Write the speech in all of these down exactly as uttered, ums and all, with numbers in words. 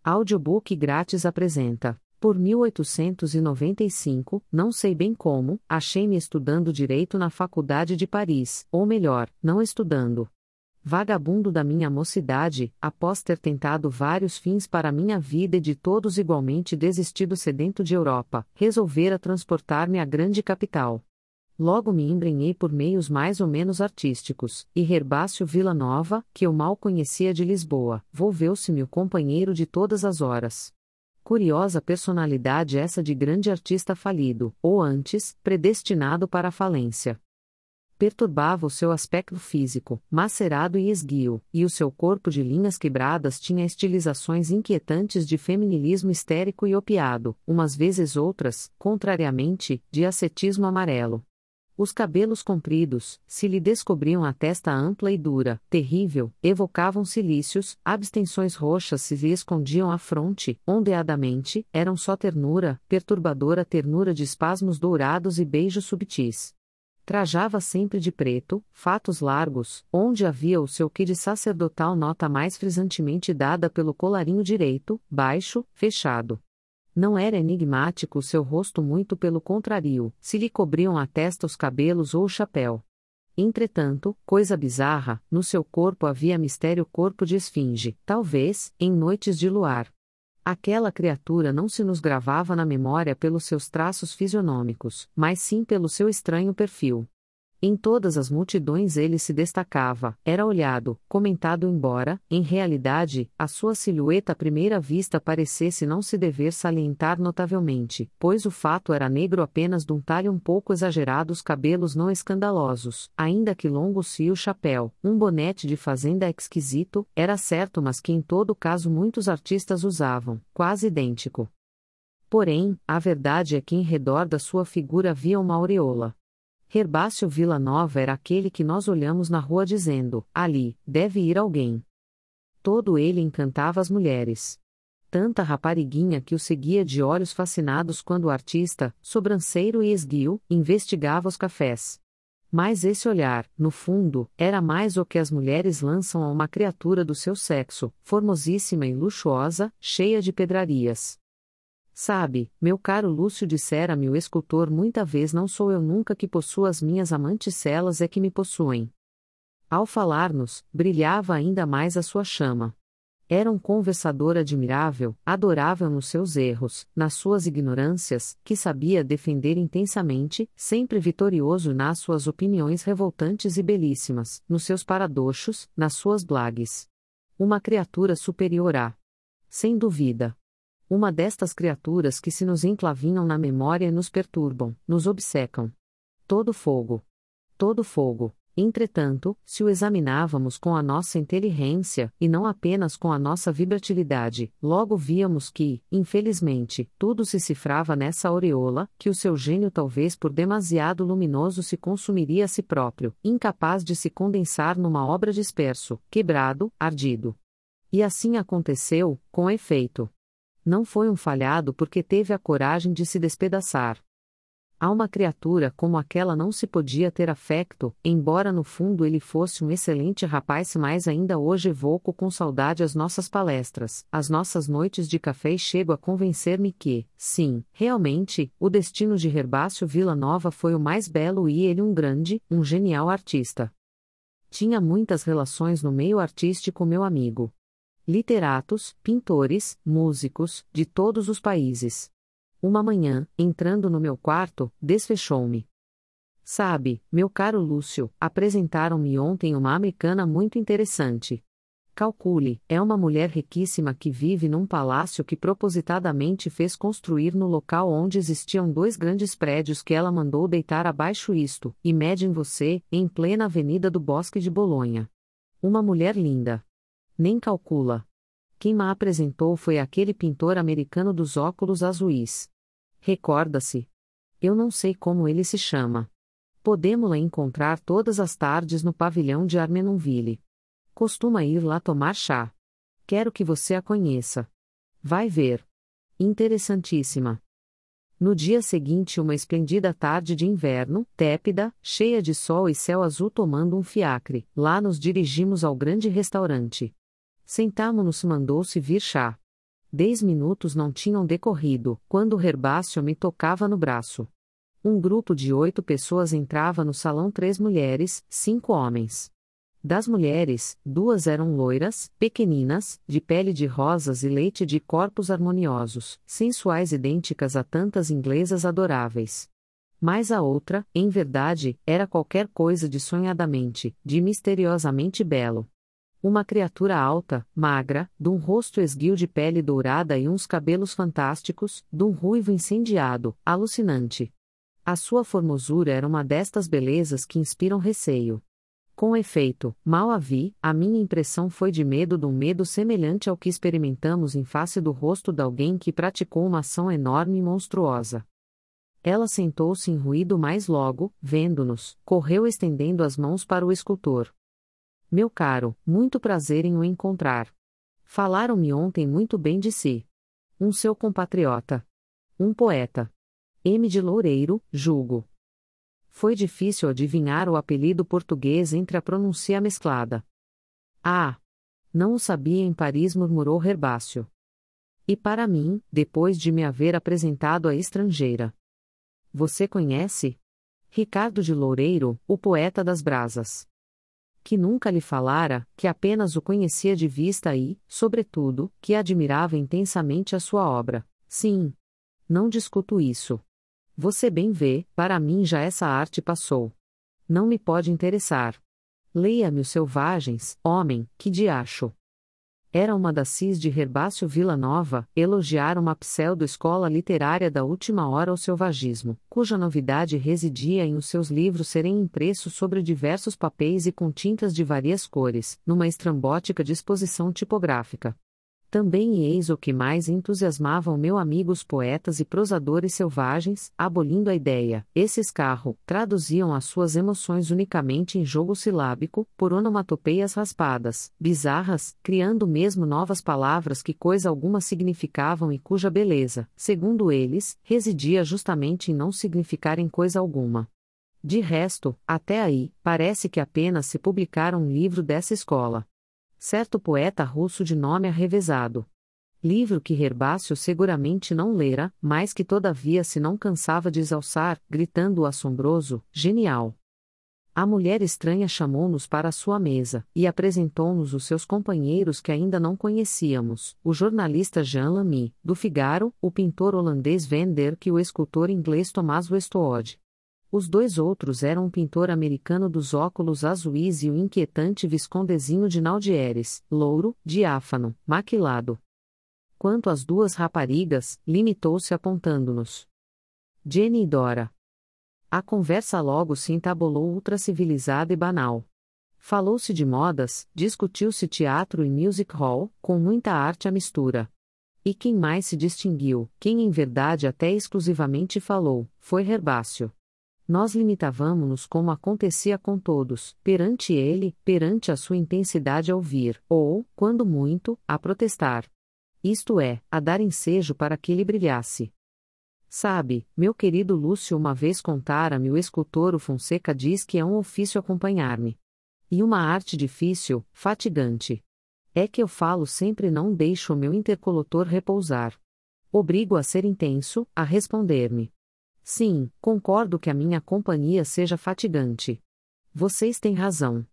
Audiobook grátis apresenta, por mil oitocentos e noventa e cinco, não sei bem como, achei-me estudando Direito na Faculdade de Paris, ou melhor, não estudando. Vagabundo da minha mocidade, após ter tentado vários fins para minha vida e de todos igualmente desistido sedento de Europa, resolvera transportar-me à grande capital. Logo me embrenhei por meios mais ou menos artísticos, e Herbácio Vilanova, que eu mal conhecia de Lisboa, volveu-se-me o companheiro de todas as horas. Curiosa personalidade essa de grande artista falido, ou antes, predestinado para a falência. Perturbava o seu aspecto físico, macerado e esguio, e o seu corpo de linhas quebradas tinha estilizações inquietantes de feminilismo histérico e opiado, umas vezes outras, contrariamente, de ascetismo amarelo. Os cabelos compridos, se lhe descobriam a testa ampla e dura, terrível, evocavam cilícios, abstenções roxas se lhe escondiam à fronte, ondeadamente, eram só ternura, perturbadora ternura de espasmos dourados e beijos subtis. Trajava sempre de preto, fatos largos, onde havia o seu quê de sacerdotal nota mais frisantemente dada pelo colarinho direito, baixo, fechado. Não era enigmático o seu rosto, muito pelo contrário, se lhe cobriam a testa os cabelos ou o chapéu. Entretanto, coisa bizarra, no seu corpo havia mistério, corpo de esfinge, talvez, em noites de luar. Aquela criatura não se nos gravava na memória pelos seus traços fisionômicos, mas sim pelo seu estranho perfil. Em todas as multidões ele se destacava, era olhado, comentado, embora, em realidade, a sua silhueta à primeira vista parecesse não se dever salientar notavelmente, pois o fato era negro apenas de um talhe um pouco exagerado, os cabelos não escandalosos, ainda que longos, e o chapéu, um bonete de fazenda esquisito, era certo, mas que em todo caso muitos artistas usavam, quase idêntico. Porém, a verdade é que em redor da sua figura havia uma aureola. Herbácio Vilanova era aquele que nós olhamos na rua dizendo, ali, deve ir alguém. Todo ele encantava as mulheres. Tanta rapariguinha que o seguia de olhos fascinados quando o artista, sobranceiro e esguio, investigava os cafés. Mas esse olhar, no fundo, era mais o que as mulheres lançam a uma criatura do seu sexo, formosíssima e luxuosa, cheia de pedrarias. Sabe, meu caro Lúcio, dissera-me o escultor muita vez, não sou eu nunca que possuo as minhas amantes, elas é que me possuem. Ao falar-nos, brilhava ainda mais a sua chama. Era um conversador admirável, adorável nos seus erros, nas suas ignorâncias, que sabia defender intensamente, sempre vitorioso nas suas opiniões revoltantes e belíssimas, nos seus paradoxos, nas suas blagues. Uma criatura superior a. Sem dúvida. Uma destas criaturas que se nos enclavinham na memória e nos perturbam, nos obcecam. Todo fogo. Todo fogo. Entretanto, se o examinávamos com a nossa inteligência, e não apenas com a nossa vibratilidade, logo víamos que, infelizmente, tudo se cifrava nessa aureola, que o seu gênio, talvez por demasiado luminoso, se consumiria a si próprio, incapaz de se condensar numa obra disperso, quebrado, ardido. E assim aconteceu, com efeito. Não foi um falhado porque teve a coragem de se despedaçar. A uma criatura como aquela não se podia ter afecto, embora no fundo ele fosse um excelente rapaz, mas ainda hoje evoco com saudade as nossas palestras, as nossas noites de café, e chego a convencer-me que, sim, realmente, o destino de Herbácio Vilanova foi o mais belo e ele um grande, um genial artista. Tinha muitas relações no meio artístico, meu amigo. Literatos, pintores, músicos, de todos os países. Uma manhã, entrando no meu quarto, desfechou-me. Sabe, meu caro Lúcio, apresentaram-me ontem uma americana muito interessante. Calcule, é uma mulher riquíssima que vive num palácio que propositadamente fez construir no local onde existiam dois grandes prédios que ela mandou deitar abaixo, isto, imagine você, em plena avenida do Bosque de Bolonha. Uma mulher linda. Nem calcula. Quem me apresentou foi aquele pintor americano dos óculos azuis. Recorda-se? Eu não sei como ele se chama. Podemos-la encontrar todas as tardes no pavilhão de Armenonville. Costuma ir lá tomar chá. Quero que você a conheça. Vai ver. Interessantíssima. No dia seguinte, uma esplêndida tarde de inverno, tépida, cheia de sol e céu azul, tomando um fiacre, lá nos dirigimos ao grande restaurante. Sentámo-nos, mandou-se vir chá. Dez minutos não tinham decorrido, quando Herbácio me tocava no braço. Um grupo de oito pessoas entrava no salão, três mulheres, cinco homens. Das mulheres, duas eram loiras, pequeninas, de pele de rosas e leite, de corpos harmoniosos, sensuais, idênticas a tantas inglesas adoráveis. Mas a outra, em verdade, era qualquer coisa de sonhadamente, de misteriosamente belo. Uma criatura alta, magra, de um rosto esguio, de pele dourada e uns cabelos fantásticos, de um ruivo incendiado, alucinante. A sua formosura era uma destas belezas que inspiram receio. Com efeito, mal a vi, a minha impressão foi de medo, de um medo semelhante ao que experimentamos em face do rosto de alguém que praticou uma ação enorme e monstruosa. Ela sentou-se em ruído, mas logo, vendo-nos, correu estendendo as mãos para o escultor. Meu caro, muito prazer em o encontrar. Falaram-me ontem muito bem de si. Um seu compatriota. Um poeta. M. de Loureiro, julgo. Foi difícil adivinhar o apelido português entre a pronúncia mesclada. Ah! Não o sabia em Paris, murmurou Herbácio. E para mim, depois de me haver apresentado à estrangeira. Você conhece? Ricardo de Loureiro, o poeta das brasas. Que nunca lhe falara, que apenas o conhecia de vista e, sobretudo, que admirava intensamente a sua obra. Sim. Não discuto isso. Você bem vê, para mim já essa arte passou. Não me pode interessar. Leia-me os Selvagens, homem, que diacho. Era uma das cis de Herbácio Villanova, elogiar uma pseudo-escola literária da última hora ao selvagismo, cuja novidade residia em os seus livros serem impressos sobre diversos papéis e com tintas de várias cores, numa estrambótica disposição tipográfica. Também e eis o que mais entusiasmava o meu amigo os poetas e prosadores selvagens, abolindo a ideia, esse escarro, traduziam as suas emoções unicamente em jogo silábico, por onomatopeias raspadas, bizarras, criando mesmo novas palavras que coisa alguma significavam e cuja beleza, segundo eles, residia justamente em não significarem coisa alguma. De resto, até aí, parece que apenas se publicara um livro dessa escola. Certo poeta russo de nome arrevezado. Livro que Herbácio seguramente não lera, mas que todavia se não cansava de exalçar, gritando o assombroso, genial. A mulher estranha chamou-nos para a sua mesa, e apresentou-nos os seus companheiros que ainda não conhecíamos, o jornalista Jean Lamy, do Figaro, o pintor holandês Van Derck e o escultor inglês Thomas Westwood. Os dois outros eram um pintor americano dos óculos azuis e o inquietante viscondezinho de Naudieres, louro, diáfano, maquilado. Quanto às duas raparigas, limitou-se apontando-nos. Jenny e Dora. A conversa logo se entabulou ultracivilizada e banal. Falou-se de modas, discutiu-se teatro e music hall, com muita arte à mistura. E quem mais se distinguiu, quem em verdade até exclusivamente falou, foi Herbácio. Nós limitávamo-nos como acontecia com todos, perante ele, perante a sua intensidade a ouvir, ou, quando muito, a protestar. Isto é, a dar ensejo para que ele brilhasse. Sabe, meu querido Lúcio uma vez contara-me o escultor o Fonseca diz que é um ofício acompanhar-me. E uma arte difícil, fatigante. É que eu falo sempre, não deixo o meu interlocutor repousar. Obrigo a ser intenso, a responder-me. Sim, concordo que a minha companhia seja fatigante. Vocês têm razão.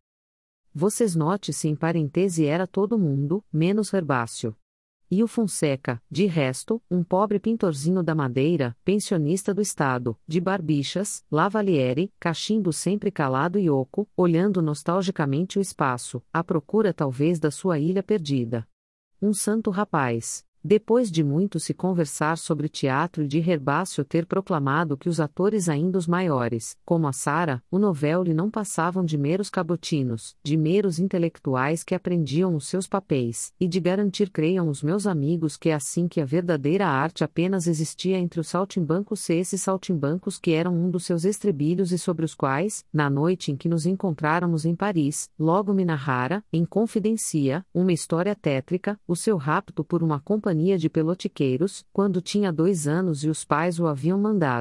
Vocês note-se em parentese era todo mundo, menos Herbácio. E o Fonseca, de resto, um pobre pintorzinho da Madeira, pensionista do estado, de barbichas, lavaliere, cachimbo sempre calado e oco, olhando nostalgicamente o espaço, à procura talvez da sua ilha perdida. Um santo rapaz. Depois de muito se conversar sobre teatro e de Herbácio ter proclamado que os atores ainda os maiores, como a Sara, o Novelli não passavam de meros cabotinos, de meros intelectuais que aprendiam os seus papéis, e de garantir creiam os meus amigos que é assim que a verdadeira arte apenas existia entre os saltimbancos, esses saltimbancos que eram um dos seus estribilhos e sobre os quais, na noite em que nos encontráramos em Paris, logo me narrara, em confidencia, uma história tétrica, o seu rapto por uma companhia de pelotiqueiros, quando tinha dois anos e os pais o haviam mandado,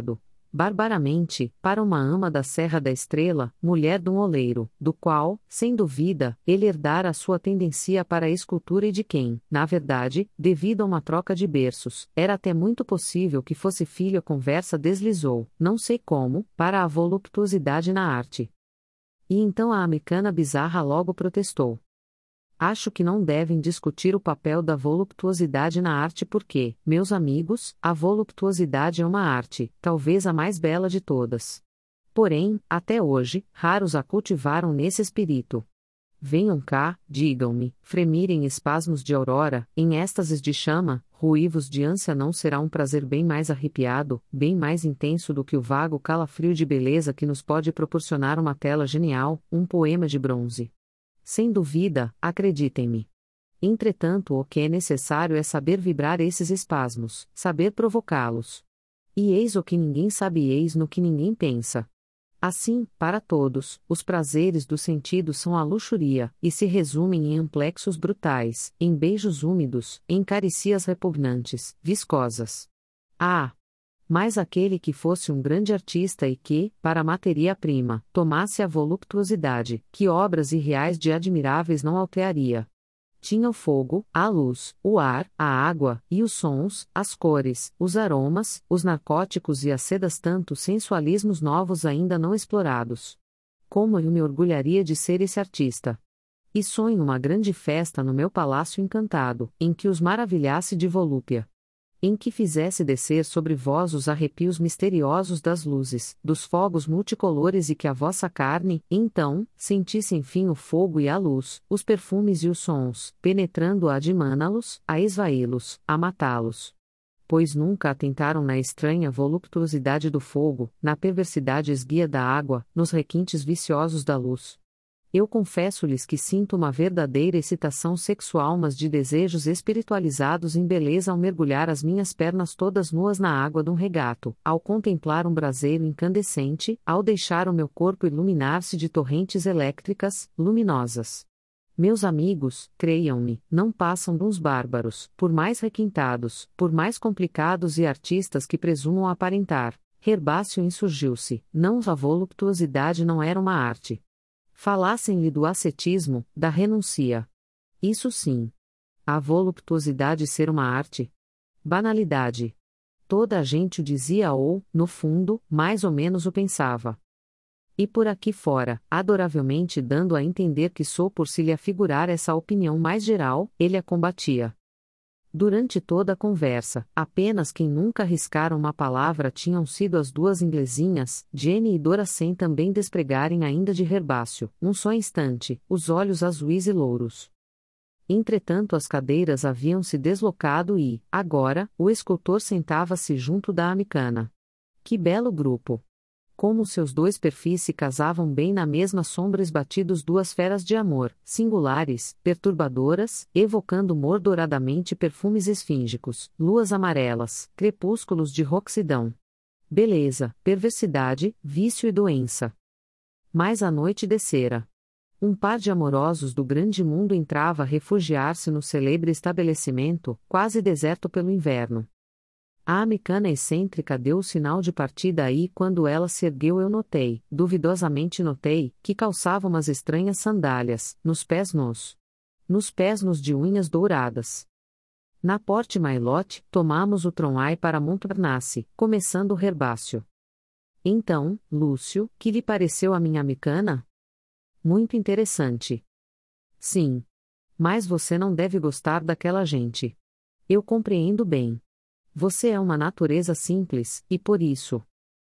barbaramente, para uma ama da Serra da Estrela, mulher de um oleiro, do qual, sem dúvida, ele herdara a sua tendência para a escultura e de quem, na verdade, devido a uma troca de berços, era até muito possível que fosse filho. A conversa deslizou, não sei como, para a voluptuosidade na arte. E então a americana bizarra logo protestou. Acho que não devem discutir o papel da voluptuosidade na arte porque, meus amigos, a voluptuosidade é uma arte, talvez a mais bela de todas. Porém, até hoje, raros a cultivaram nesse espírito. Venham cá, digam-me, fremir em espasmos de aurora, em êxtases de chama, ruivos de ânsia não será um prazer bem mais arrepiado, bem mais intenso do que o vago calafrio de beleza que nos pode proporcionar uma tela genial, um poema de bronze. Sem dúvida, acreditem-me. Entretanto, o que é necessário é saber vibrar esses espasmos, saber provocá-los. E eis o que ninguém sabe e eis no que ninguém pensa. Assim, para todos, os prazeres do sentido são a luxúria, e se resumem em amplexos brutais, em beijos úmidos, em caricias repugnantes, viscosas. Ah! Mas aquele que fosse um grande artista e que, para a matéria-prima, tomasse a voluptuosidade, que obras irreais de admiráveis não altearia. Tinha o fogo, a luz, o ar, a água, e os sons, as cores, os aromas, os narcóticos e as sedas, tantos sensualismos novos ainda não explorados. Como eu me orgulharia de ser esse artista! E sonho uma grande festa no meu palácio encantado, em que os maravilhasse de volúpia. Em que fizesse descer sobre vós os arrepios misteriosos das luzes, dos fogos multicolores e que a vossa carne, então, sentisse enfim o fogo e a luz, os perfumes e os sons, penetrando-a a dimana-los, a esvaí-los, a matá-los. Pois nunca atentaram na estranha voluptuosidade do fogo, na perversidade esguia da água, nos requintes viciosos da luz. Eu confesso-lhes que sinto uma verdadeira excitação sexual, mas de desejos espiritualizados em beleza ao mergulhar as minhas pernas todas nuas na água de um regato, ao contemplar um braseiro incandescente, ao deixar o meu corpo iluminar-se de torrentes elétricas, luminosas. Meus amigos, creiam-me, não passam de uns bárbaros, por mais requintados, por mais complicados e artistas que presumam aparentar. Herbácio insurgiu-se, não a voluptuosidade não era uma arte. Falassem-lhe do ascetismo, da renuncia. Isso sim. A voluptuosidade ser uma arte? Banalidade. Toda a gente o dizia ou, no fundo, mais ou menos o pensava. E por aqui fora, adoravelmente dando a entender que sou por se lhe afigurar essa opinião mais geral, ele a combatia. Durante toda a conversa, apenas quem nunca arriscaram uma palavra tinham sido as duas inglesinhas, Jenny e Dora, sem também despregarem ainda de Herbácio, um só instante, os olhos azuis e louros. Entretanto as cadeiras haviam se deslocado e, agora, o escultor sentava-se junto da americana. Que belo grupo! Como seus dois perfis se casavam bem na mesma sombra, esbatidos duas feras de amor, singulares, perturbadoras, evocando mordoradamente perfumes esfíngicos, luas amarelas, crepúsculos de roxidão. Beleza, perversidade, vício e doença. Mas a noite descera. Um par de amorosos do grande mundo entrava a refugiar-se no celebre estabelecimento, quase deserto pelo inverno. A americana excêntrica deu o sinal de partida e quando ela se ergueu eu notei, duvidosamente notei, que calçava umas estranhas sandálias, nos pés nus. Nos pés nus de unhas douradas. Na Porte Maillot, tomamos o tramway para Montparnasse, começando o Herbácio. Então, Lúcio, que lhe pareceu a minha americana? Muito interessante. Sim. Mas você não deve gostar daquela gente. Eu compreendo bem. Você é uma natureza simples, e por isso.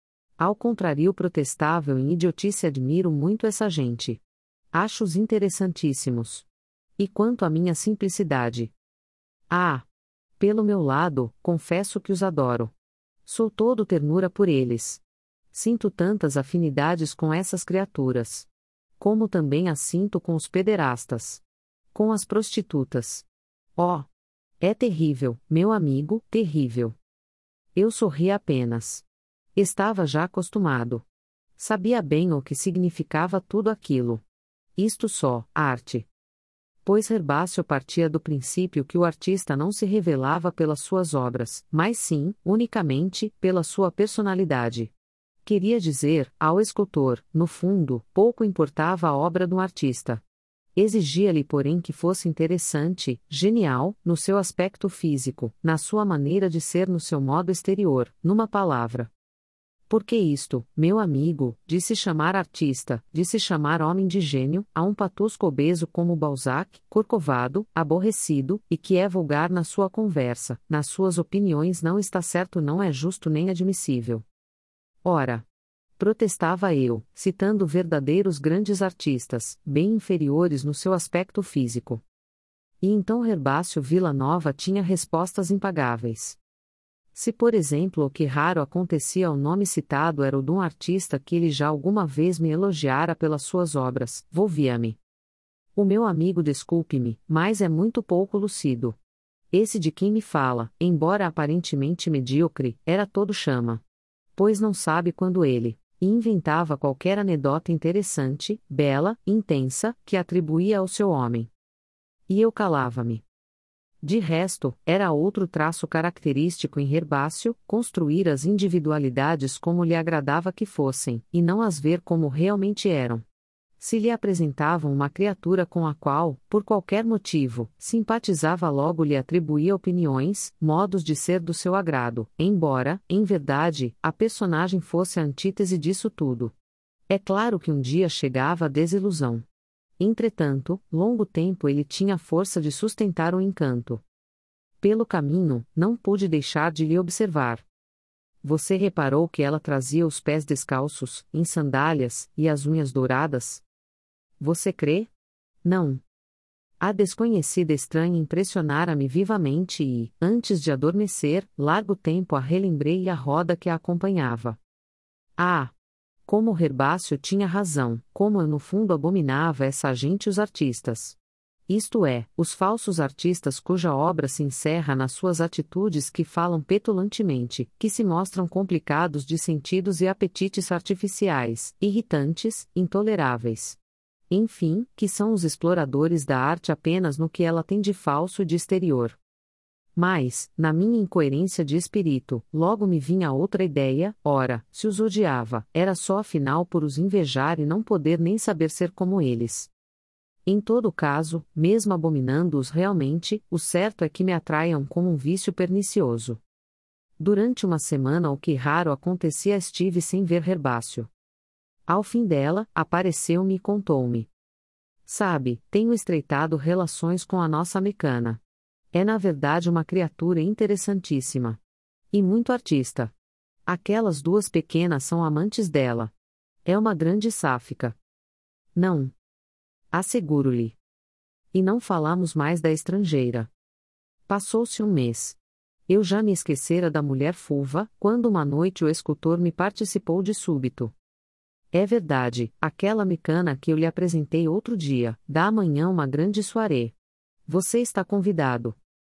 Ao contrário, protestável em idiotice, admiro muito essa gente. Acho-os interessantíssimos. E quanto à minha simplicidade? Ah! Pelo meu lado, confesso que os adoro. Sou todo ternura por eles. Sinto tantas afinidades com essas criaturas. Como também as sinto com os pederastas. Com as prostitutas. Oh! É terrível, meu amigo, terrível. Eu sorri apenas. Estava já acostumado. Sabia bem o que significava tudo aquilo. Isto só, arte. Pois Herbácio partia do princípio que o artista não se revelava pelas suas obras, mas sim, unicamente, pela sua personalidade. Queria dizer, ao escultor, no fundo, pouco importava a obra do artista. Exigia-lhe, porém, que fosse interessante, genial, no seu aspecto físico, na sua maneira de ser, no seu modo exterior, numa palavra. Porque isto, meu amigo, de se chamar artista, de se chamar homem de gênio, a um patusco obeso como Balzac, corcovado, aborrecido, e que é vulgar na sua conversa, nas suas opiniões não está certo, não é justo nem admissível. Ora, protestava eu, citando verdadeiros grandes artistas, bem inferiores no seu aspecto físico. E então Herbácio Vilanova tinha respostas impagáveis. Se, por exemplo, o que raro acontecia ao nome citado era o de um artista que ele já alguma vez me elogiara pelas suas obras, volvia-me. O meu amigo, desculpe-me, mas é muito pouco lucido. Esse de quem me fala, embora aparentemente medíocre, era todo chama. Pois não sabe quando ele e inventava qualquer anedota interessante, bela, intensa, que atribuía ao seu homem. E eu calava-me. De resto, era outro traço característico em Herbácio, construir as individualidades como lhe agradava que fossem, e não as ver como realmente eram. Se lhe apresentavam uma criatura com a qual, por qualquer motivo, simpatizava, logo lhe atribuía opiniões, modos de ser do seu agrado, embora, em verdade, a personagem fosse a antítese disso tudo. É claro que um dia chegava a desilusão. Entretanto, longo tempo ele tinha força de sustentar o encanto. Pelo caminho, não pude deixar de lhe observar. Você reparou que ela trazia os pés descalços, em sandálias, e as unhas douradas? Você crê? Não. A desconhecida estranha impressionara-me vivamente e, antes de adormecer, largo tempo a relembrei e a roda que a acompanhava. Ah! Como Herbácio tinha razão, como eu no fundo abominava essa gente os artistas. Isto é, os falsos artistas cuja obra se encerra nas suas atitudes que falam petulantemente, que se mostram complicados de sentidos e apetites artificiais, irritantes, intoleráveis. Enfim, que são os exploradores da arte apenas no que ela tem de falso e de exterior. Mas, na minha incoerência de espírito, logo me vinha outra ideia, ora, se os odiava, era só afinal por os invejar e não poder nem saber ser como eles. Em todo caso, mesmo abominando-os realmente, o certo é que me atraiam como um vício pernicioso. Durante uma semana, o que raro acontecia, estive sem ver Herbácio. Ao fim dela, apareceu-me e contou-me. Sabe, tenho estreitado relações com a nossa mecana. É na verdade uma criatura interessantíssima. E muito artista. Aquelas duas pequenas são amantes dela. É uma grande sáfica. Não. Asseguro-lhe. E não falamos mais da estrangeira. Passou-se um mês. Eu já me esquecera da mulher fulva, quando uma noite o escultor me participou de súbito. É verdade, aquela mecana que eu lhe apresentei outro dia, dá amanhã uma grande soirée. Você está convidado.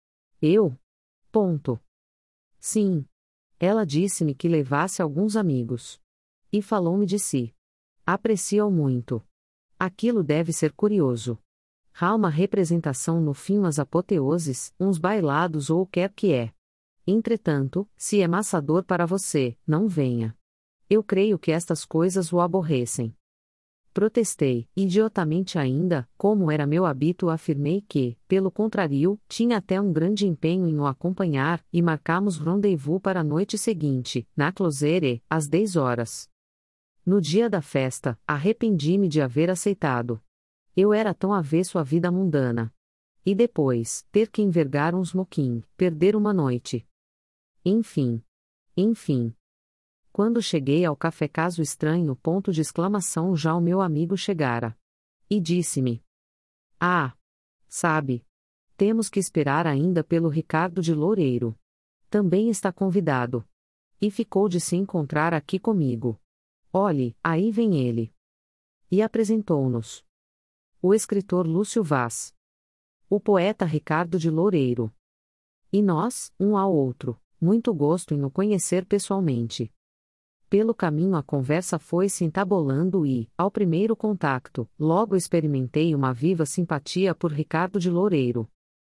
Eu? Ponto. Sim. Ela disse-me que levasse alguns amigos. E falou-me de si. Aprecia-o muito. Aquilo deve ser curioso. Há uma representação no fim, umas apoteoses, uns bailados ou o que quer que é. Entretanto, se é maçador para você, não venha. Eu creio que estas coisas o aborrecem. Protestei, idiotamente ainda, como era meu hábito, afirmei que, pelo contrário, tinha até um grande empenho em o acompanhar, e marcamos rendezvous para a noite seguinte, na Closere, às dez horas. No dia da festa, arrependi-me de haver aceitado. Eu era tão avesso à vida mundana. E depois, ter que envergar um smoking, perder uma noite. Enfim. Enfim. Quando cheguei ao café caso estranho, ponto de exclamação, já o meu amigo chegara. E disse-me. Ah! Sabe. Temos que esperar ainda pelo Ricardo de Loureiro. Também está convidado. E ficou de se encontrar aqui comigo. Olhe, aí vem ele. E apresentou-nos. O escritor Lúcio Vaz. O poeta Ricardo de Loureiro. E nós, um ao outro, muito gosto em o conhecer pessoalmente. Pelo caminho a conversa foi se entabolando e, ao primeiro contacto, logo experimentei uma viva simpatia por Ricardo de Loureiro.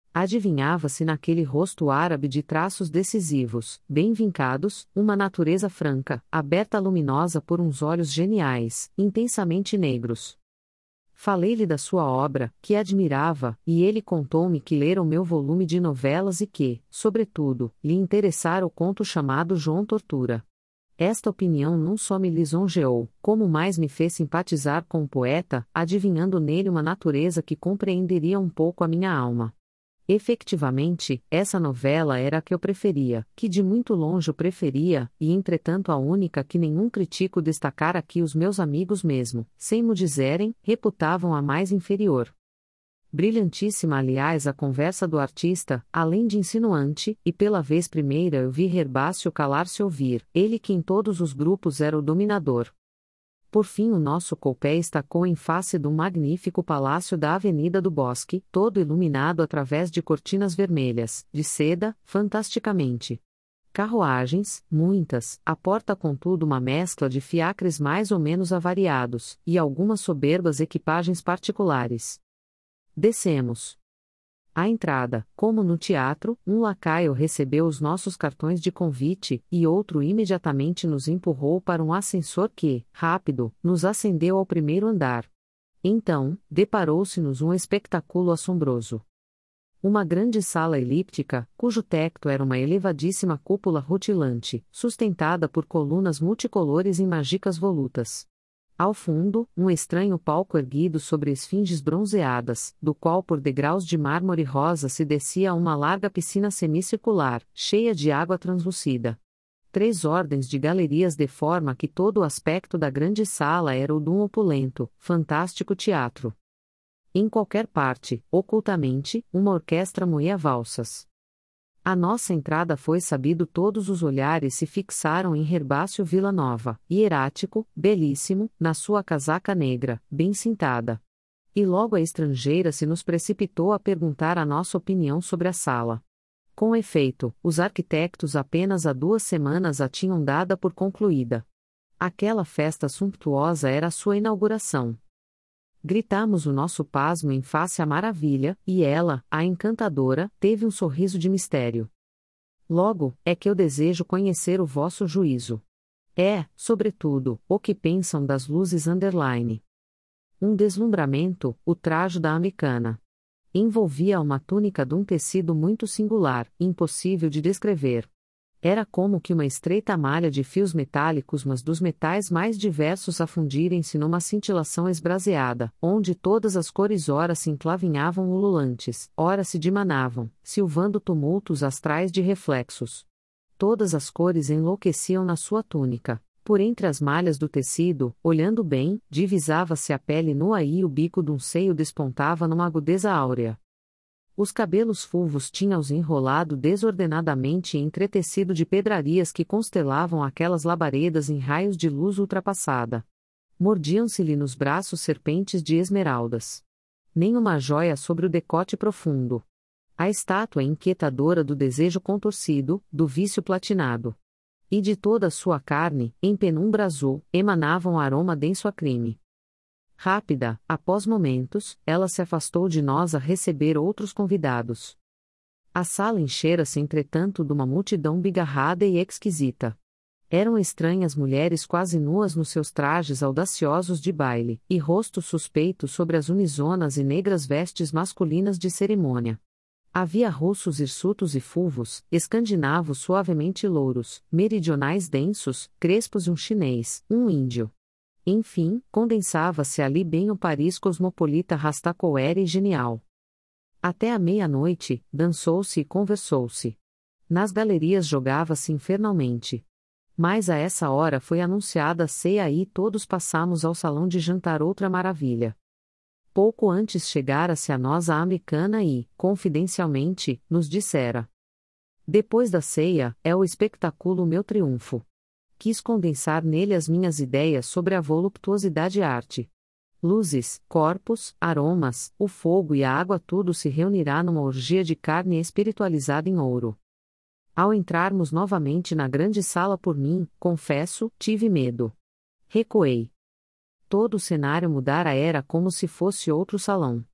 Adivinhava-se naquele rosto árabe de traços decisivos, bem vincados, uma natureza franca, aberta luminosa por uns olhos geniais, intensamente negros. Falei-lhe da sua obra, que admirava, e ele contou-me que lera o meu volume de novelas e que, sobretudo, lhe interessara o conto chamado João Tortura. Esta opinião não só me lisonjeou, como mais me fez simpatizar com o poeta, adivinhando nele uma natureza que compreenderia um pouco a minha alma. Efectivamente, essa novela era a que eu preferia, que de muito longe o preferia, e entretanto a única que nenhum crítico destacara aqui os meus amigos mesmo, sem mo dizerem, reputavam a mais inferior. Brilhantíssima aliás a conversa do artista, além de insinuante, e pela vez primeira eu vi Herbácio calar-se ouvir, ele que em todos os grupos era o dominador. Por fim o nosso coupé estacou em face de um magnífico palácio da Avenida do Bosque, todo iluminado através de cortinas vermelhas, de seda, fantasticamente. Carruagens, muitas, a porta contudo uma mescla de fiacres mais ou menos avariados, e algumas soberbas equipagens particulares. Descemos. À entrada, como no teatro, um lacaio recebeu os nossos cartões de convite, e outro imediatamente nos empurrou para um ascensor que, rápido, nos ascendeu ao primeiro andar. Então, deparou-se-nos um espetáculo assombroso. Uma grande sala elíptica, cujo teto era uma elevadíssima cúpula rutilante, sustentada por colunas multicolores em magicas volutas. Ao fundo, um estranho palco erguido sobre esfinges bronzeadas, do qual por degraus de mármore rosa se descia a uma larga piscina semicircular, cheia de água translúcida. Três ordens de galerias de forma que todo o aspecto da grande sala era o de um opulento, fantástico teatro. Em qualquer parte, ocultamente, uma orquestra moía valsas. À nossa entrada foi sabido todos os olhares se fixaram em Herbácio Villanova, hierático, belíssimo, na sua casaca negra, bem cintada. E logo a estrangeira se nos precipitou a perguntar a nossa opinião sobre a sala. Com efeito, os arquitetos apenas há duas semanas a tinham dada por concluída. Aquela festa sumptuosa era a sua inauguração. Gritamos o nosso pasmo em face à maravilha, e ela, a encantadora, teve um sorriso de mistério. Logo, é que eu desejo conhecer o vosso juízo. É, sobretudo, o que pensam das luzes underline. Um deslumbramento, o trajo da americana. Envolvia uma túnica de um tecido muito singular, impossível de descrever. Era como que uma estreita malha de fios metálicos, mas dos metais mais diversos a fundirem-se numa cintilação esbraseada, onde todas as cores ora se enclavinhavam ululantes, ora se dimanavam, silvando tumultos astrais de reflexos. Todas as cores enlouqueciam na sua túnica. Por entre as malhas do tecido, olhando bem, divisava-se a pele nua e o bico de um seio despontava numa agudeza áurea. Os cabelos fulvos tinha-os enrolado desordenadamente e entretecido de pedrarias que constelavam aquelas labaredas em raios de luz ultrapassada. Mordiam-se-lhe nos braços serpentes de esmeraldas. Nenhuma jóia sobre o decote profundo. A estátua inquietadora do desejo contorcido, do vício platinado. E de toda a sua carne, em penumbra azul, emanava um aroma denso a crime. Rápida, após momentos, ela se afastou de nós a receber outros convidados. A sala enchera-se entretanto de uma multidão bigarrada e exquisita. Eram estranhas mulheres quase nuas nos seus trajes audaciosos de baile, e rostos suspeitos sobre as unisonas e negras vestes masculinas de cerimônia. Havia russos hirsutos e fulvos, escandinavos suavemente louros, meridionais densos, crespos e um chinês, um índio. Enfim, condensava-se ali bem o Paris cosmopolita rastacoere e genial. Até à meia-noite, dançou-se e conversou-se. Nas galerias jogava-se infernalmente. Mas a essa hora foi anunciada a ceia e todos passamos ao salão de jantar outra maravilha. Pouco antes chegara-se a nós a americana e, confidencialmente, nos dissera: depois da ceia, é o espetáculo meu triunfo. Quis condensar nele as minhas ideias sobre a voluptuosidade arte. Luzes, corpos, aromas, o fogo e a água, tudo se reunirá numa orgia de carne espiritualizada em ouro. Ao entrarmos novamente na grande sala, por mim, confesso, tive medo. Recuei. Todo o cenário mudara, era como se fosse outro salão.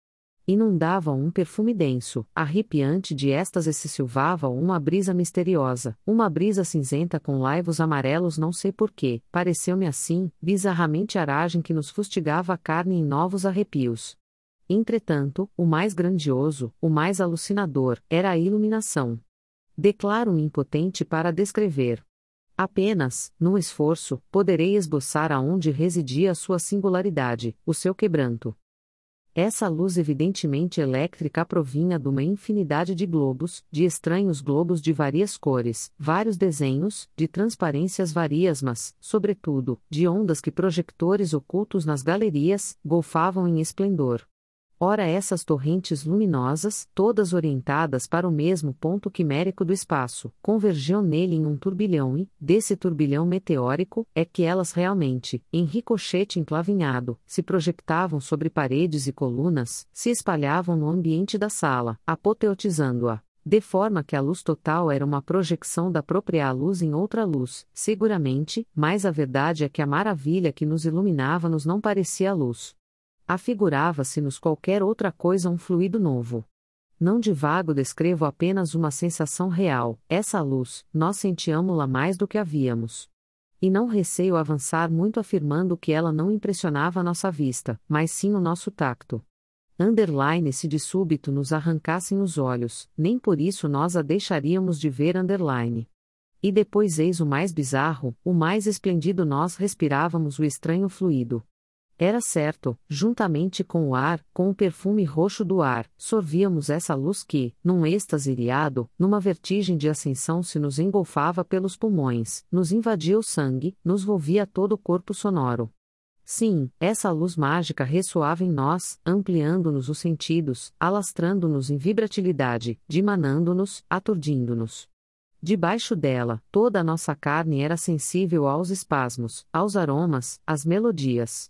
Inundava um perfume denso, arrepiante de êxtase se silvava uma brisa misteriosa, uma brisa cinzenta com laivos amarelos não sei porquê, pareceu-me assim, bizarramente aragem que nos fustigava a carne em novos arrepios. Entretanto, o mais grandioso, o mais alucinador, era a iluminação. Declaro-me impotente para descrever. Apenas, num esforço, poderei esboçar aonde residia a sua singularidade, o seu quebranto. Essa luz evidentemente elétrica provinha de uma infinidade de globos, de estranhos globos de várias cores, vários desenhos, de transparências varias mas, sobretudo, de ondas que projectores ocultos nas galerias, golfavam em esplendor. Ora essas torrentes luminosas, todas orientadas para o mesmo ponto quimérico do espaço, convergiam nele em um turbilhão e, desse turbilhão meteórico, é que elas realmente, em ricochete enclavinhado, se projetavam sobre paredes e colunas, se espalhavam no ambiente da sala, apoteotizando-a. De forma que a luz total era uma projeção da própria luz em outra luz, seguramente, mas a verdade é que a maravilha que nos iluminava-nos não parecia a luz. Afigurava-se-nos qualquer outra coisa um fluido novo. Não divago descrevo apenas uma sensação real, essa luz, nós sentíamo-la mais do que havíamos. E não receio avançar muito afirmando que ela não impressionava a nossa vista, mas sim o nosso tacto. Underline se de súbito nos arrancassem os olhos, nem por isso nós a deixaríamos de ver underline. E depois eis o mais bizarro, o mais esplêndido nós respirávamos o estranho fluido. Era certo, juntamente com o ar, com o perfume roxo do ar, sorvíamos essa luz que, num êxtase iriado, numa vertigem de ascensão se nos engolfava pelos pulmões, nos invadia o sangue, nos volvia todo o corpo sonoro. Sim, essa luz mágica ressoava em nós, ampliando-nos os sentidos, alastrando-nos em vibratilidade, dimanando-nos, aturdindo-nos. Debaixo dela, toda a nossa carne era sensível aos espasmos, aos aromas, às melodias.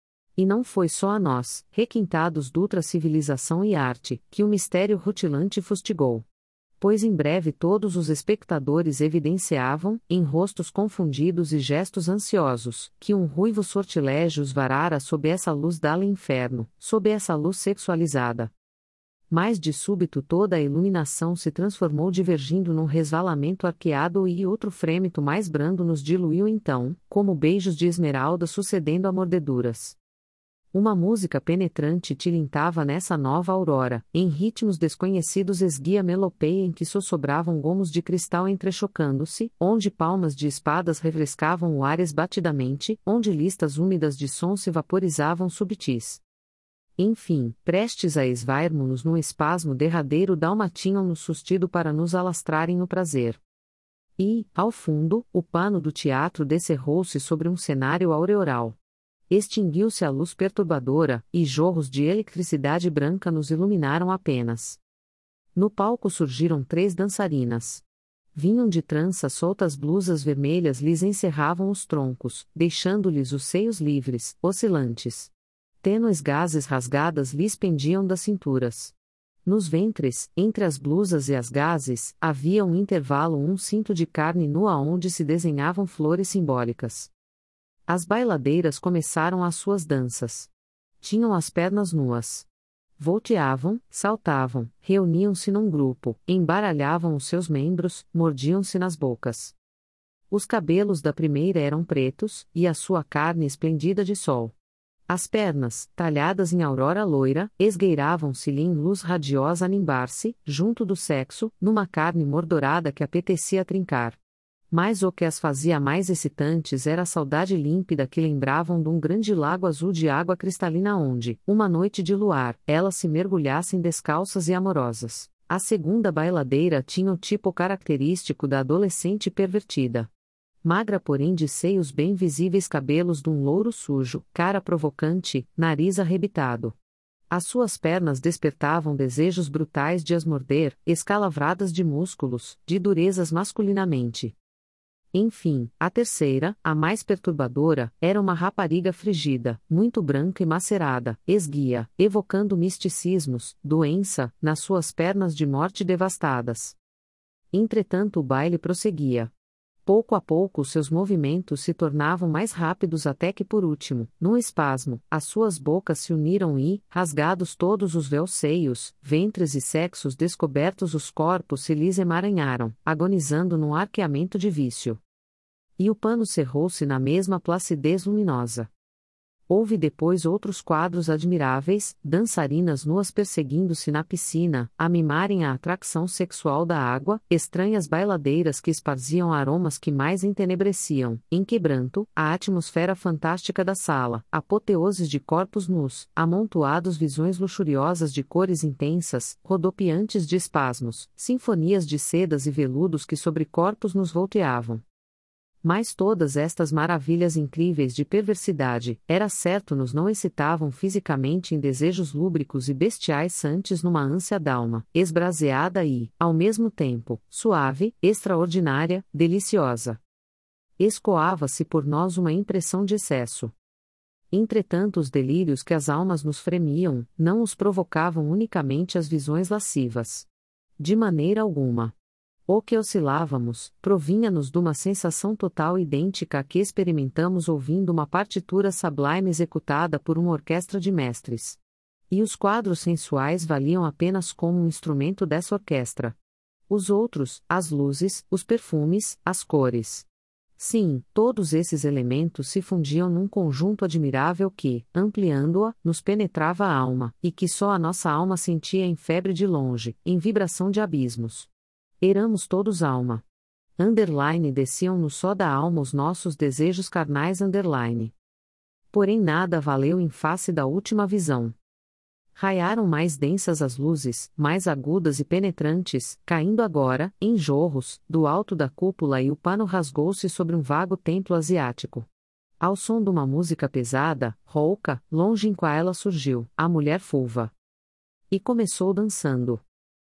E não foi só a nós, requintados d'ultra civilização e arte, que o mistério rutilante fustigou. Pois em breve todos os espectadores evidenciavam, em rostos confundidos e gestos ansiosos, que um ruivo sortilégio os varara sob essa luz dala inferno, sob essa luz sexualizada. Mas de súbito toda a iluminação se transformou divergindo num resvalamento arqueado e outro frêmito mais brando nos diluiu então, como beijos de esmeralda sucedendo a mordeduras. Uma música penetrante tilintava nessa nova aurora, em ritmos desconhecidos esguia melopeia em que sossobravam gomos de cristal entrechocando-se, onde palmas de espadas refrescavam o ar esbatidamente, onde listas úmidas de som se vaporizavam subtis. Enfim, prestes a esvairmo-nos num espasmo derradeiro d'alma tinham-nos sustido para nos alastrarem no prazer. E, ao fundo, o pano do teatro descerrou-se sobre um cenário aureoral. Extinguiu-se a luz perturbadora, e jorros de eletricidade branca nos iluminaram apenas. No palco surgiram três dançarinas. Vinham de tranças soltas blusas vermelhas lhes encerravam os troncos, deixando-lhes os seios livres, oscilantes. Tênues gases rasgadas lhes pendiam das cinturas. Nos ventres, entre as blusas e as gases, havia um intervalo um cinto de carne nua onde se desenhavam flores simbólicas. As bailadeiras começaram as suas danças. Tinham as pernas nuas. Volteavam, saltavam, reuniam-se num grupo, embaralhavam os seus membros, mordiam-se nas bocas. Os cabelos da primeira eram pretos, e a sua carne esplendida de sol. As pernas, talhadas em aurora loira, esgueiravam-se-lhe em luz radiosa a nimbar-se, junto do sexo, numa carne mordorada que apetecia trincar. Mas o que as fazia mais excitantes era a saudade límpida que lembravam de um grande lago azul de água cristalina onde, uma noite de luar, elas se mergulhassem descalças e amorosas. A segunda bailadeira tinha o tipo característico da adolescente pervertida. Magra porém de seios bem visíveis, cabelos de um louro sujo, cara provocante, nariz arrebitado. As suas pernas despertavam desejos brutais de as morder, escalavradas de músculos, de durezas masculinamente. Enfim, a terceira, a mais perturbadora, era uma rapariga frígida, muito branca e macerada, esguia, evocando misticismos, doença, nas suas pernas de morte devastadas. Entretanto o baile prosseguia. Pouco a pouco seus movimentos se tornavam mais rápidos até que por último, num espasmo, as suas bocas se uniram e, rasgados todos os véus seios, ventres e sexos descobertos os corpos se lhes emaranharam, agonizando num arqueamento de vício. E o pano cerrou-se na mesma placidez luminosa. Houve depois outros quadros admiráveis, dançarinas nuas perseguindo-se na piscina, a mimarem a atração sexual da água, estranhas bailadeiras que esparziam aromas que mais entenebreciam, em quebranto, a atmosfera fantástica da sala, apoteoses de corpos nus, amontoados visões luxuriosas de cores intensas, rodopiantes de espasmos, sinfonias de sedas e veludos que sobre corpos nos volteavam. Mas todas estas maravilhas incríveis de perversidade, era certo nos não excitavam fisicamente em desejos lúbricos e bestiais santes numa ânsia d'alma, esbraseada e, ao mesmo tempo, suave, extraordinária, deliciosa. Escoava-se por nós uma impressão de excesso. Entretanto os delírios que as almas nos fremiam, não os provocavam unicamente as visões lascivas. De maneira alguma. O que oscilávamos, provinha-nos de uma sensação total idêntica à que experimentamos ouvindo uma partitura sublime executada por uma orquestra de mestres. E os quadros sensuais valiam apenas como um instrumento dessa orquestra. Os outros, as luzes, os perfumes, as cores. Sim, todos esses elementos se fundiam num conjunto admirável que, ampliando-a, nos penetrava a alma, e que só a nossa alma sentia em febre de longe, em vibração de abismos. Éramos todos alma. Underline desciam-nos só da alma os nossos desejos carnais underline. Porém nada valeu em face da última visão. Raiaram mais densas as luzes, mais agudas e penetrantes, caindo agora, em jorros, do alto da cúpula e o pano rasgou-se sobre um vago templo asiático. Ao som de uma música pesada, rouca, longínqua ela surgiu, a mulher fulva. E começou dançando.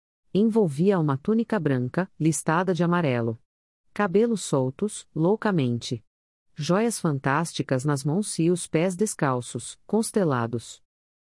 Envolvia uma túnica branca, listada de amarelo. Cabelos soltos, loucamente. Joias fantásticas nas mãos e os pés descalços, constelados.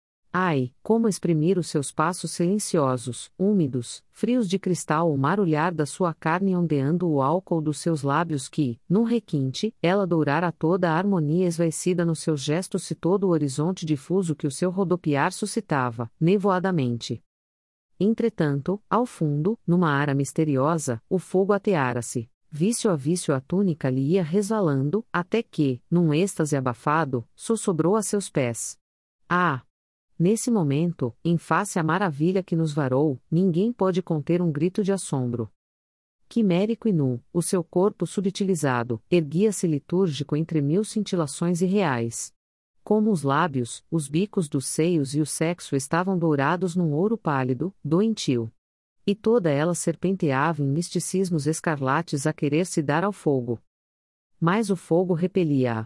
Ai, como exprimir os seus passos silenciosos, úmidos, frios de cristal o marulhar da sua carne ondeando o álcool dos seus lábios que, num requinte, ela dourara toda a harmonia esvaecida nos seus gestos e todo o horizonte difuso que o seu rodopiar suscitava, nevoadamente. Entretanto, ao fundo, numa ara misteriosa, o fogo ateara-se. Vício a vício a túnica lhe ia resvalando, até que, num êxtase abafado, sussobrou a seus pés. Ah! Nesse momento, em face à maravilha que nos varou, ninguém pôde conter um grito de assombro. Quimérico e nu, o seu corpo subtilizado, erguia-se litúrgico entre mil cintilações irreais. Como os lábios, os bicos dos seios e o sexo estavam dourados num ouro pálido, doentio. E toda ela serpenteava em misticismos escarlates a querer se dar ao fogo. Mas o fogo repelia-a.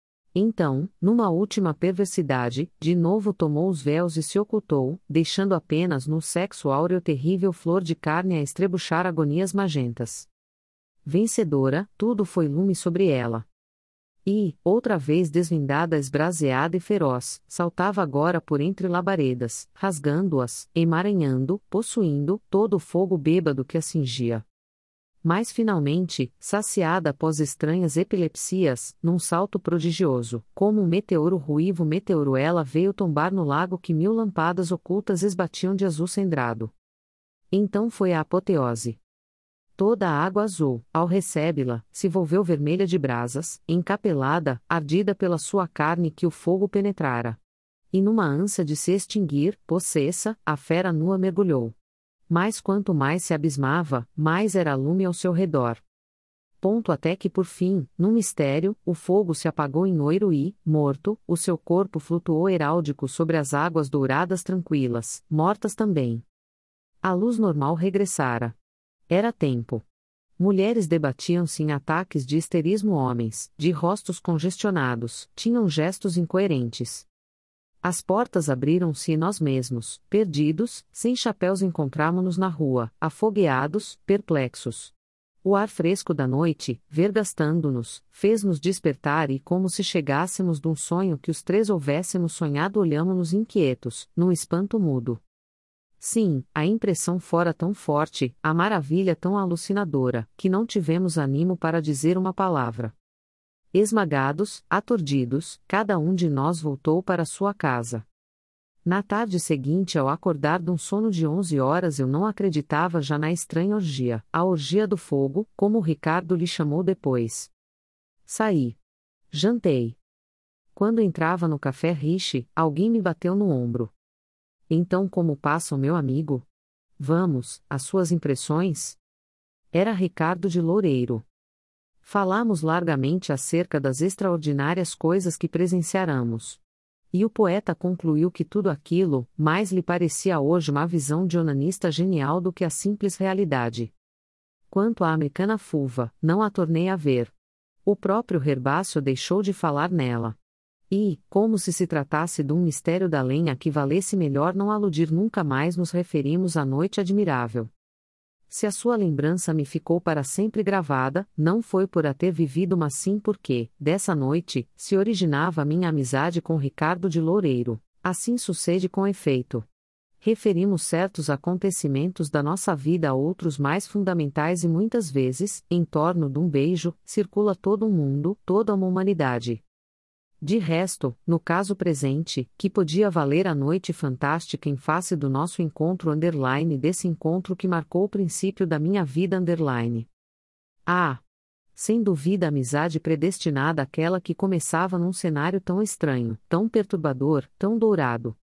Então, numa última perversidade, de novo tomou os véus e se ocultou, deixando apenas no sexo áureo terrível flor de carne a estrebuchar agonias magentas. Vencedora, tudo foi lume sobre ela. E, outra vez desvendada esbraseada e feroz, saltava agora por entre labaredas, rasgando-as, emaranhando, possuindo, todo o fogo bêbado que a cingia. Mas finalmente, saciada após estranhas epilepsias, num salto prodigioso, como um meteoro ruivo meteoro ela veio tombar no lago que mil lampadas ocultas esbatiam de azul cendrado. Então foi a apoteose. Toda a água azul, ao recebe-la, se volveu vermelha de brasas, encapelada, ardida pela sua carne que o fogo penetrara. E numa ânsia de se extinguir, possessa, a fera nua mergulhou. Mas quanto mais se abismava, mais era lume ao seu redor. Ponto até que por fim, num mistério, o fogo se apagou em oiro e, morto, o seu corpo flutuou heráldico sobre as águas douradas tranquilas, mortas também. A luz normal regressara. Era tempo. Mulheres debatiam-se em ataques de histerismo homens, de rostos congestionados, tinham gestos incoerentes. As portas abriram-se e nós mesmos, perdidos, sem chapéus encontramo-nos na rua, afogueados, perplexos. O ar fresco da noite, vergastando-nos, fez-nos despertar e como se chegássemos de um sonho que os três houvéssemos sonhado olhamo-nos inquietos, num espanto mudo. Sim, a impressão fora tão forte, a maravilha tão alucinadora, que não tivemos ânimo para dizer uma palavra. Esmagados, aturdidos, cada um de nós voltou para sua casa. Na tarde seguinte, ao acordar de um sono de onze horas, eu não acreditava já na estranha orgia, a orgia do fogo, como o Ricardo lhe chamou depois. Saí. Jantei. Quando entrava no café Riche, alguém me bateu no ombro. Então, como passa o meu amigo? Vamos, as suas impressões? Era Ricardo de Loureiro. Falamos largamente acerca das extraordinárias coisas que presenciáramos. E o poeta concluiu que tudo aquilo, mais lhe parecia hoje uma visão de onanista genial do que a simples realidade. Quanto à americana fulva, não a tornei a ver. O próprio Herbácio deixou de falar nela. E, como se se tratasse de um mistério da lenha que valesse melhor não aludir nunca mais, nos referimos à noite admirável. Se a sua lembrança me ficou para sempre gravada, não foi por a ter vivido, mas sim porque, dessa noite, se originava a minha amizade com Ricardo de Loureiro. Assim sucede com efeito. Referimos certos acontecimentos da nossa vida a outros mais fundamentais e muitas vezes, em torno de um beijo, circula todo um mundo, toda uma humanidade. De resto, no caso presente, que podia valer a noite fantástica em face do nosso encontro underline, desse encontro que marcou o princípio da minha vida underline. Ah! Sem dúvida a amizade predestinada àquela que começava num cenário tão estranho, tão perturbador, tão dourado.